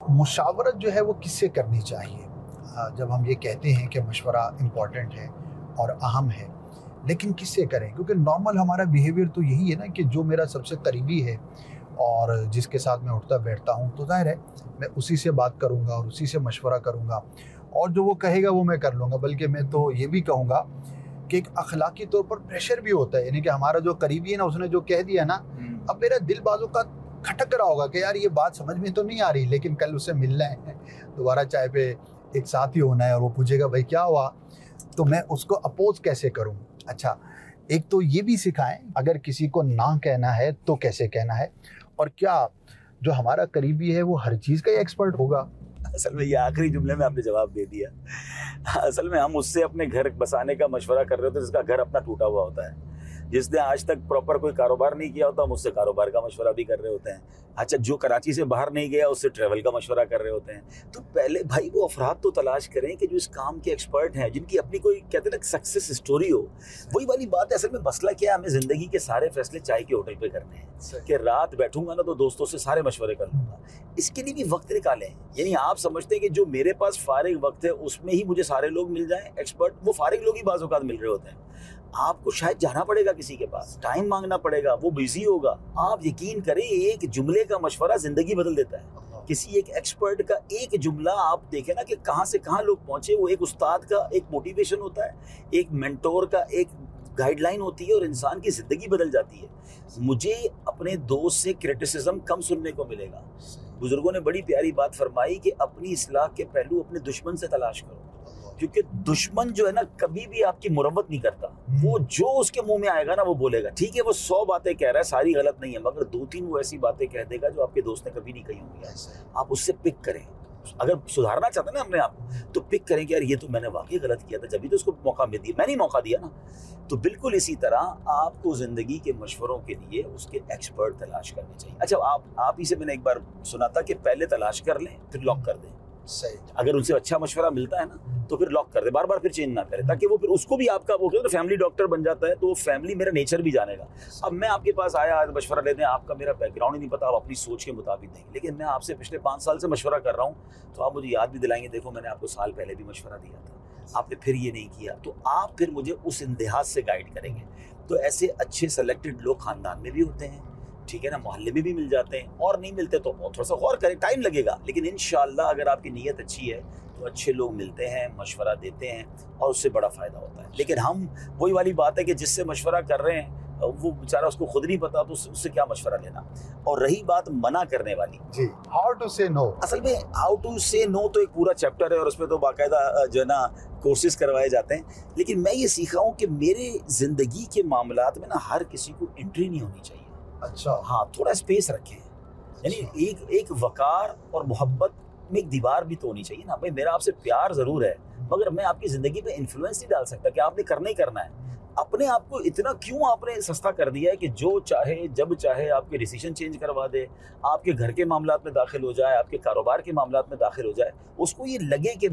मुशावरत जो है वो किससे करनी चाहिए? जब हम ये कहते हैं कि मशवरा इम्पॉर्टेंट है और अहम है, लेकिन किससे करें? क्योंकि नॉर्मल हमारा बिहेवियर तो यही है ना कि जो मेरा सबसे करीबी है और जिसके साथ मैं उठता बैठता हूँ, तो ज़ाहिर है मैं उसी से बात करूँगा और उसी से मशवरा करूँगा, और जो वो कहेगा वो मैं कर लूँगा। बल्कि मैं तो ये भी कहूँगा कि एक अखलाकी तौर पर प्रेशर भी होता है, यानी कि हमारा जो करीबी है ना, उसने जो कह दिया ना, अब मेरा दिल बाजू का खटक रहा होगा कि यार ये बात समझ में तो नहीं आ रही, लेकिन कल उससे मिलना है, दोबारा चाय पे एक साथ ही होना है, और वो पूछेगा भाई क्या हुआ, तो मैं उसको अपोज कैसे करूं। अच्छा, एक तो ये भी सिखाएं अगर किसी को ना कहना है तो कैसे कहना है, और क्या जो हमारा करीबी है वो हर चीज़ का ही एक्सपर्ट होगा। असल में ये आखिरी जुमले में आपने जवाब दे दिया। असल में हम उससे अपने घर बसाने का मशवरा कर रहे होते हैं जिसका घर अपना टूटा हुआ होता है, जिसने आज तक प्रॉपर कोई कारोबार नहीं किया होता, हम उससे कारोबार का मशवरा भी कर रहे होते हैं। अच्छा, जो कराची से बाहर नहीं गया उससे ट्रैवल का मशवरा कर रहे होते हैं। तो पहले भाई वो अफराद तो तलाश करें कि जो इस काम के एक्सपर्ट हैं, जिनकी अपनी कोई कहते हैं ना सक्सेस स्टोरी हो। वही वाली बात है, असल में मसला क्या है, हमें जिंदगी के सारे फैसले चाय के होटल पे करने हैं कि रात बैठूंगा ना तो दोस्तों से सारे मशवरे कर लूंगा। इसके लिए भी वक्त निकालें। यानी आप समझते हैं कि जो मेरे पास फारिग वक्त है उसमें ही मुझे सारे लोग मिल जाएं एक्सपर्ट, वो फारिग लोग ही बाज़ औक़ात मिल रहे होते हैं। आपको शायद जाना पड़ेगा किसी के पास, टाइम मांगना पड़ेगा, वो बिजी होगा। आप यकीन करें, एक जुमले का मशवरा जिंदगी बदल देता है। किसी एक एक्सपर्ट का एक जुमला आप देखें ना कि कहां से कहां लोग पहुंचे। वो एक उस्ताद का एक मोटिवेशन होता है, एक मेंटोर का एक गाइडलाइन होती है, और इंसान की जिंदगी बदल जाती है। मुझे अपने दोस्त से क्रिटिसिज्म कम सुनने को मिलेगा। बुजुर्गों ने बड़ी प्यारी बात फरमाई कि अपनी इस्लाह के पहलू अपने दुश्मन से तलाश करो, क्योंकि दुश्मन जो है ना कभी भी आपकी मुरव्वत नहीं करता। वो जो उसके मुंह में आएगा ना वो बोलेगा। ठीक है, वो 100 बातें कह रहा है, सारी गलत नहीं है, मगर 2-3 वो ऐसी बातें कह देगा जो आपके दोस्त ने कभी नहीं कही होंगी। आप उससे पिक करें। अगर सुधारना चाहते हैं ना अपने आप तो पिक करें कि यार ये तो मैंने वाकई गलत किया था, जब भी तो उसको मौका मिल दिया, मैंने मौका दिया ना। तो बिल्कुल इसी तरह आपको जिंदगी के मशवरों के लिए उसके एक्सपर्ट तलाश करने चाहिए। अच्छा, आप ही से मैंने एक बार सुना था कि पहले तलाश कर लें फिर लॉक कर दें। सही। अगर उनसे अच्छा मशवरा मिलता है ना तो फिर लॉक कर दे, बार बार फिर चेंज ना करे, ताकि वो फिर उसको भी आपका वो कहते हैं फैमिली डॉक्टर बन जाता है, तो वो फैमिली मेरा नेचर भी जानेगा। अब मैं आपके पास आया आज मशवरा लेते हैं, आपका मेरा बैकग्राउंड ही नहीं पता, आप अपनी सोच के मुताबिक देंगे, लेकिन मैं आपसे पिछले 5 साल से मशवरा कर रहा हूँ, तो आप मुझे याद भी दिलाएंगे, देखो मैंने आपको साल पहले भी मशवरा दिया था, आपने फिर ये नहीं किया, तो आप फिर मुझे उस इंतहाज से गाइड करेंगे। तो ऐसे अच्छे सेलेक्टेड लोग खानदान में भी होते हैं, ठीक है ना, मोहल्ले में भी मिल जाते हैं, और नहीं मिलते तो थोड़ा सा गौर करें, टाइम लगेगा, लेकिन इंशाअल्लाह अगर आपकी नीयत अच्छी है तो अच्छे लोग मिलते हैं, मशवरा देते हैं, और उससे बड़ा फ़ायदा होता है। लेकिन हम वही वाली बात है कि जिससे मशवरा कर रहे हैं वो बेचारा, उसको खुद नहीं पता, तो उससे क्या मशवरा लेना। और रही बात मना करने वाली, जी, हाउ टू से नो। असल में हाउ टू से नो तो एक पूरा चैप्टर है, और उसमें तो बाकायदा जो है ना कोर्सेज करवाए जाते हैं। लेकिन मैं ये सीखा हूँ कि मेरे ज़िंदगी के मामलात में ना हर किसी को एंट्री नहीं होनी चाहिए। अच्छा, हाँ, थोड़ा स्पेस रखें, यानी एक वकार और मोहब्बत में एक दीवार भी तो होनी चाहिए ना। भाई मेरा आपसे प्यार जरूर है, मगर मैं आपकी जिंदगी पे इन्फ्लुएंस नहीं डाल सकता कि आपने करना ही करना है। अपने आप को इतना क्यों आपने सस्ता कर दिया है कि जो चाहे जब चाहे आपके डिसीजन चेंज करवा दे, आपके घर के मामलात में दाखिल हो जाए, आपके कारोबार के मामलात में दाखिल हो जाए, उसको ये लगे कि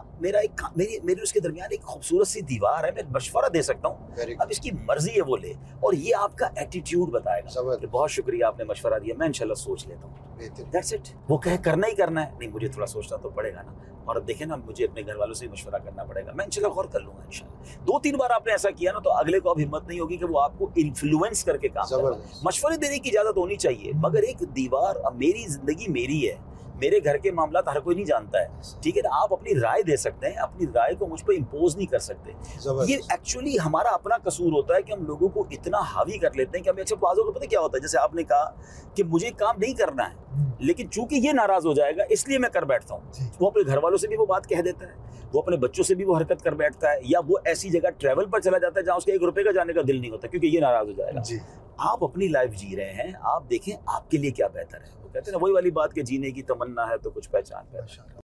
मेरी उसके दरमियान एक खूबसूरत सी दीवार है, मैं मशवरा दे सकता हूँ, अब इसकी मर्जी है वो ले, और ये आपका एटीट्यूड बताएगा कि बहुत शुक्रिया आपने मशवरा दिया, मैं इंशाल्लाह सोच लेता हूँ। That's it। वो कहे करना ही करना है, नहीं मुझे थोड़ा सोचना तो पड़ेगा ना, और अब देखें ना मुझे अपने घर वालों से मशवरा करना पड़ेगा, मैं इंशाल्लाह गौर कर लूंगा इंशाल्लाह। 2-3 बार आपने ऐसा किया ना तो अगले को अब हिम्मत नहीं होगी कि वो आपको इन्फ्लुएंस करके काम करे। मशवरे देने की इजाजत होनी चाहिए, मगर एक दीवार, अब मेरी जिंदगी मेरी है, मेरे घर के मामला हर कोई नहीं जानता है, ठीक है ना। आप अपनी राय दे सकते हैं, अपनी राय को मुझ पर इम्पोज नहीं कर सकते। ये एक्चुअली हमारा अपना कसूर होता है कि हम लोगों को इतना हावी कर लेते हैं कि हमें अच्छा बाज़ों को पता क्या होता है, जैसे आपने कहा कि मुझे काम नहीं करना है, लेकिन चूंकि ये नाराज हो जाएगा इसलिए मैं कर बैठता हूँ। वो अपने घर वालों से भी वो बात कह देता है, वो अपने बच्चों से भी वो हरकत कर बैठता है, या वो ऐसी जगह ट्रैवल पर चला जाता है जहाँ उसके 1 रुपए का जाने का दिल नहीं होता क्योंकि ये नाराज हो जाएगा। आप अपनी लाइफ जी रहे हैं, आप देखें आपके लिए क्या बेहतर है। वो कहते हैं ना वही वाली बात कि जीने की तमन्ना है तो कुछ पहचान।